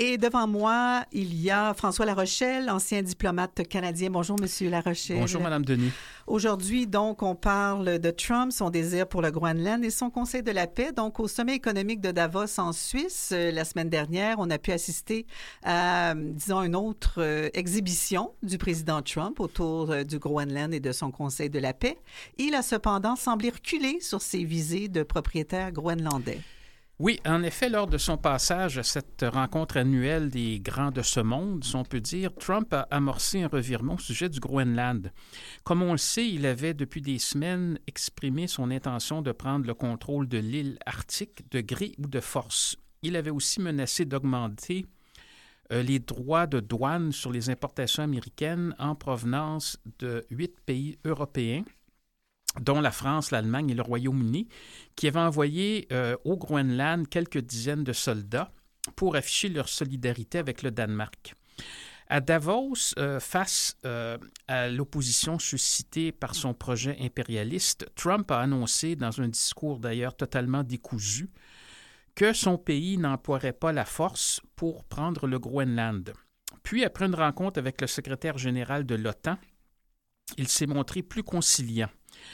Et devant moi, il y a François Larochelle, ancien diplomate canadien. Bonjour, Monsieur Larochelle. Bonjour, Madame Denis. Aujourd'hui, donc, on parle de Trump, son désir pour le Groenland et son Conseil de la paix. Donc, au sommet économique de Davos en Suisse, la semaine dernière, on a pu assister à, disons, une autre exhibition du président Trump autour du Groenland et de son Conseil de la paix. Il a cependant semblé reculer sur ses visées de propriétaires groenlandais. Oui, en effet, lors de son passage à cette rencontre annuelle des grands de ce monde, si on peut dire, Trump a amorcé un revirement au sujet du Groenland. Comme on le sait, il avait depuis des semaines exprimé son intention de prendre le contrôle de l'île arctique de gré ou de force. Il avait aussi menacé d'augmenter les droits de douane sur les importations américaines en provenance de 8 pays européens, dont la France, l'Allemagne et le Royaume-Uni, qui avaient envoyé au Groenland quelques dizaines de soldats pour afficher leur solidarité avec le Danemark. À Davos, face à l'opposition suscitée par son projet impérialiste, Trump a annoncé, dans un discours d'ailleurs totalement décousu, que son pays n'emploierait pas la force pour prendre le Groenland. Puis, après une rencontre avec le secrétaire général de l'OTAN, il s'est montré plus conciliant.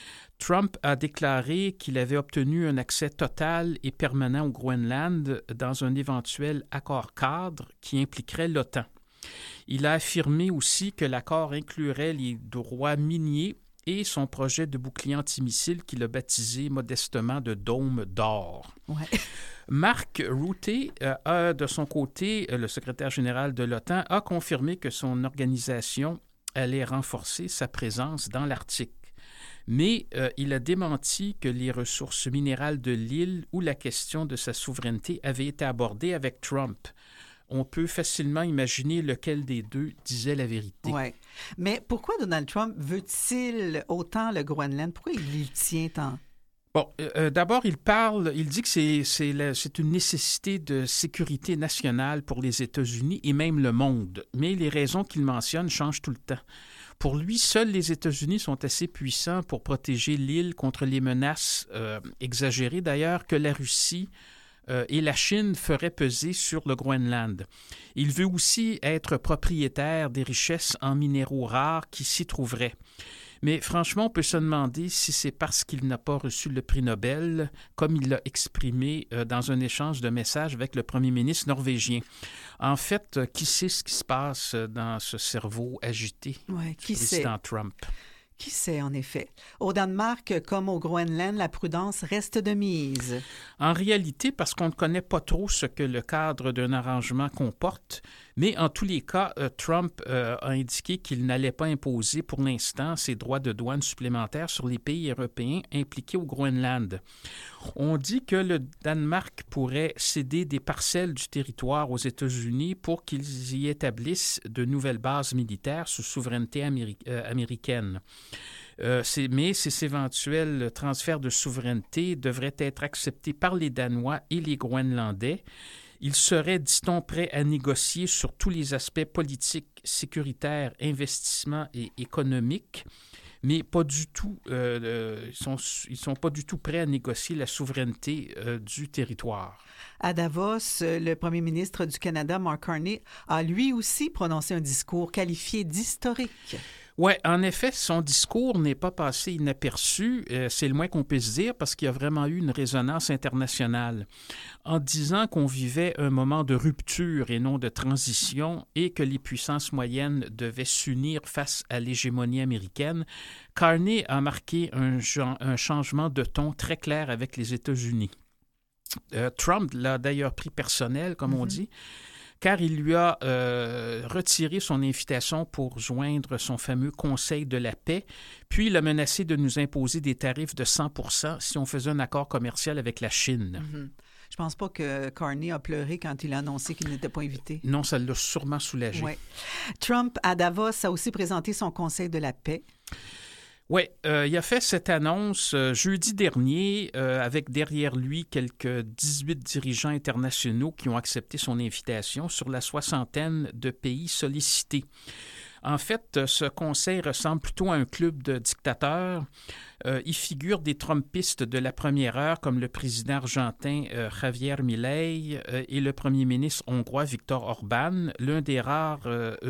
Trump a déclaré qu'il avait obtenu un accès total et permanent au Groenland dans un éventuel accord cadre qui impliquerait l'OTAN. Il a affirmé aussi que l'accord inclurait les droits miniers et son projet de bouclier antimissile qu'il a baptisé modestement de Dôme d'or. Ouais. Mark Rutte, de son côté, le secrétaire général de l'OTAN, a confirmé que son organisation allait renforcer sa présence dans l'Arctique. Mais il a démenti que les ressources minérales de l'île ou la question de sa souveraineté avaient été abordées avec Trump. On peut facilement imaginer lequel des deux disait la vérité. Oui. Mais pourquoi Donald Trump veut-il autant le Groenland? Pourquoi il y tient tant? Bon, d'abord, il dit que c'est une nécessité de sécurité nationale pour les États-Unis et même le monde. Mais les raisons qu'il mentionne changent tout le temps. Pour lui, seuls les États-Unis sont assez puissants pour protéger l'île contre les menaces exagérées d'ailleurs que la Russie et la Chine feraient peser sur le Groenland. Il veut aussi être propriétaire des richesses en minéraux rares qui s'y trouveraient. Mais franchement, on peut se demander si c'est parce qu'il n'a pas reçu le prix Nobel, comme il l'a exprimé dans un échange de messages avec le premier ministre norvégien. En fait, qui sait ce qui se passe dans ce cerveau agité du président Trump? Qui sait, en effet. Au Danemark, comme au Groenland, la prudence reste de mise. En réalité, parce qu'on ne connaît pas trop ce que le cadre d'un arrangement comporte, mais en tous les cas, Trump a indiqué qu'il n'allait pas imposer pour l'instant ses droits de douane supplémentaires sur les pays européens impliqués au Groenland. On dit que le Danemark pourrait céder des parcelles du territoire aux États-Unis pour qu'ils y établissent de nouvelles bases militaires sous souveraineté américaine. Mais ces éventuels transferts de souveraineté devraient être acceptés par les Danois et les Groenlandais. Ils seraient, dit-on, prêts à négocier sur tous les aspects politiques, sécuritaires, investissements et économiques, mais pas du tout, ils sont pas du tout prêts à négocier la souveraineté du territoire. À Davos, le premier ministre du Canada, Mark Carney, a lui aussi prononcé un discours qualifié d'historique. Oui, en effet, son discours n'est pas passé inaperçu, c'est le moins qu'on puisse dire, parce qu'il y a vraiment eu une résonance internationale. En disant qu'on vivait un moment de rupture et non de transition et que les puissances moyennes devaient s'unir face à l'hégémonie américaine, Carney a marqué un changement de ton très clair avec les États-Unis. Trump l'a d'ailleurs pris personnel, comme on dit, car il lui a retiré son invitation pour joindre son fameux Conseil de la paix, puis il a menacé de nous imposer des tarifs de 100% si on faisait un accord commercial avec la Chine. Mm-hmm. Je pense pas que Carney a pleuré quand il a annoncé qu'il n'était pas invité. Non, ça l'a sûrement soulagé. Ouais. Trump, à Davos, a aussi présenté son Conseil de la paix. Oui, il a fait cette annonce jeudi dernier avec derrière lui quelques 18 dirigeants internationaux qui ont accepté son invitation sur la soixantaine de pays sollicités. En fait, ce conseil ressemble plutôt à un club de dictateurs. Y figurent des Trumpistes de la première heure, comme le président argentin Javier Milei et le premier ministre hongrois Viktor Orbán, l'un des rares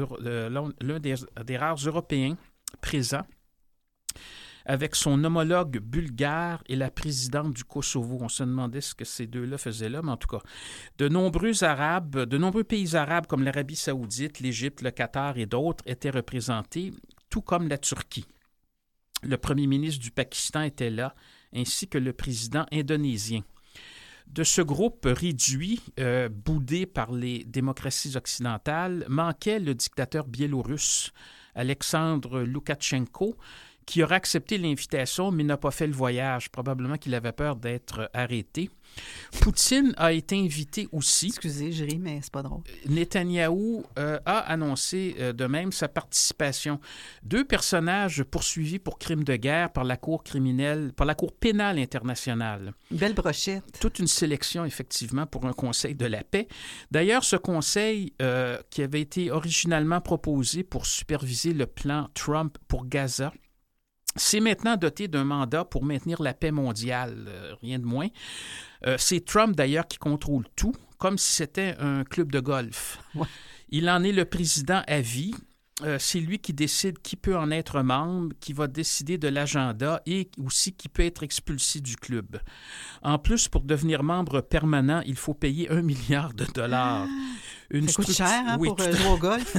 Européens présents, avec son homologue bulgare et la présidente du Kosovo. On se demandait ce que ces deux-là faisaient là, mais en tout cas, de nombreux pays arabes comme l'Arabie saoudite, l'Égypte, le Qatar et d'autres étaient représentés, tout comme la Turquie. Le premier ministre du Pakistan était là, ainsi que le président indonésien. De ce groupe réduit, boudé par les démocraties occidentales, manquait le dictateur biélorusse Alexandre Loukachenko, qui aurait accepté l'invitation, mais n'a pas fait le voyage. Probablement qu'il avait peur d'être arrêté. Poutine a été invité aussi. Excusez, je ris, mais c'est pas drôle. Netanyahou a annoncé de même sa participation. Deux personnages poursuivis pour crimes de guerre par la Cour pénale internationale. Belle brochette. Toute une sélection, effectivement, pour un conseil de la paix. D'ailleurs, ce conseil qui avait été originalement proposé pour superviser le plan Trump pour Gaza, c'est maintenant doté d'un mandat pour maintenir la paix mondiale, rien de moins. C'est Trump, d'ailleurs, qui contrôle tout, comme si c'était un club de golf. Ouais. Il en est le président à vie. C'est lui qui décide qui peut en être membre, qui va décider de l'agenda et aussi qui peut être expulsé du club. En plus, pour devenir membre permanent, il faut payer $1 milliard. Ça coûte cher pour jouer au golf.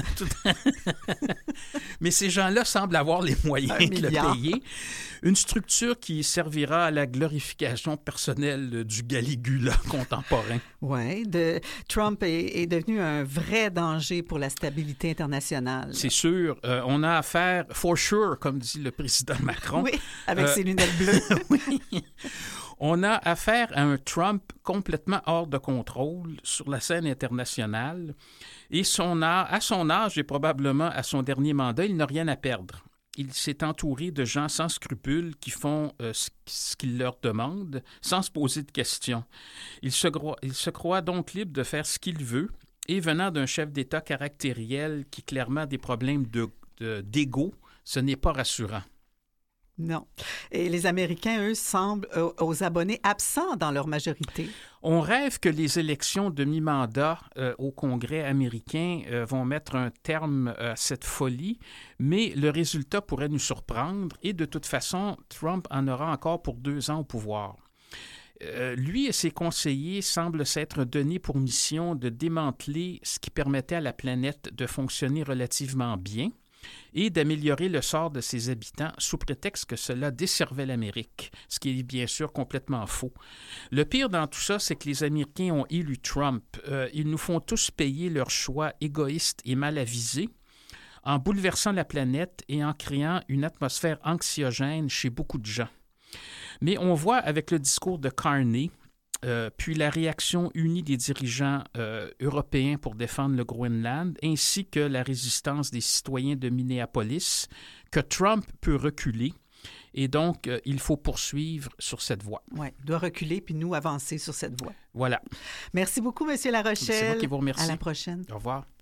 Mais ces gens-là semblent avoir les moyens de le payer. Une structure qui servira à la glorification personnelle du Caligula contemporain. Oui, Trump est devenu un vrai danger pour la stabilité internationale. C'est sûr. On a affaire, for sure, comme dit le président Macron. Oui, avec ses lunettes bleues. Oui. On a affaire à un Trump complètement hors de contrôle sur la scène internationale. Et à son âge et probablement à son dernier mandat, il n'a rien à perdre. Il s'est entouré de gens sans scrupules qui font ce qu'il leur demande sans se poser de questions. Il se croit donc libre de faire ce qu'il veut et venant d'un chef d'État caractériel qui clairement a des problèmes d'ego, ce n'est pas rassurant. Non. Et les Américains, eux, semblent aux abonnés absents dans leur majorité. On rêve que les élections de mi-mandat au Congrès américain vont mettre un terme à cette folie, mais le résultat pourrait nous surprendre et de toute façon, Trump en aura encore pour 2 ans au pouvoir. Lui et ses conseillers semblent s'être donnés pour mission de démanteler ce qui permettait à la planète de fonctionner relativement bien et d'améliorer le sort de ses habitants sous prétexte que cela desservait l'Amérique, ce qui est bien sûr complètement faux. Le pire dans tout ça, c'est que les Américains ont élu Trump. Ils nous font tous payer leurs choix égoïstes et mal avisés en bouleversant la planète et en créant une atmosphère anxiogène chez beaucoup de gens. Mais on voit avec le discours de Carney, puis la réaction unie des dirigeants européens pour défendre le Groenland, ainsi que la résistance des citoyens de Minneapolis, que Trump peut reculer. Et donc, il faut poursuivre sur cette voie. Oui, il doit reculer, puis nous avancer sur cette voie. Voilà. Merci beaucoup, M. Larochelle. C'est moi qui vous remercie. À la prochaine. Au revoir.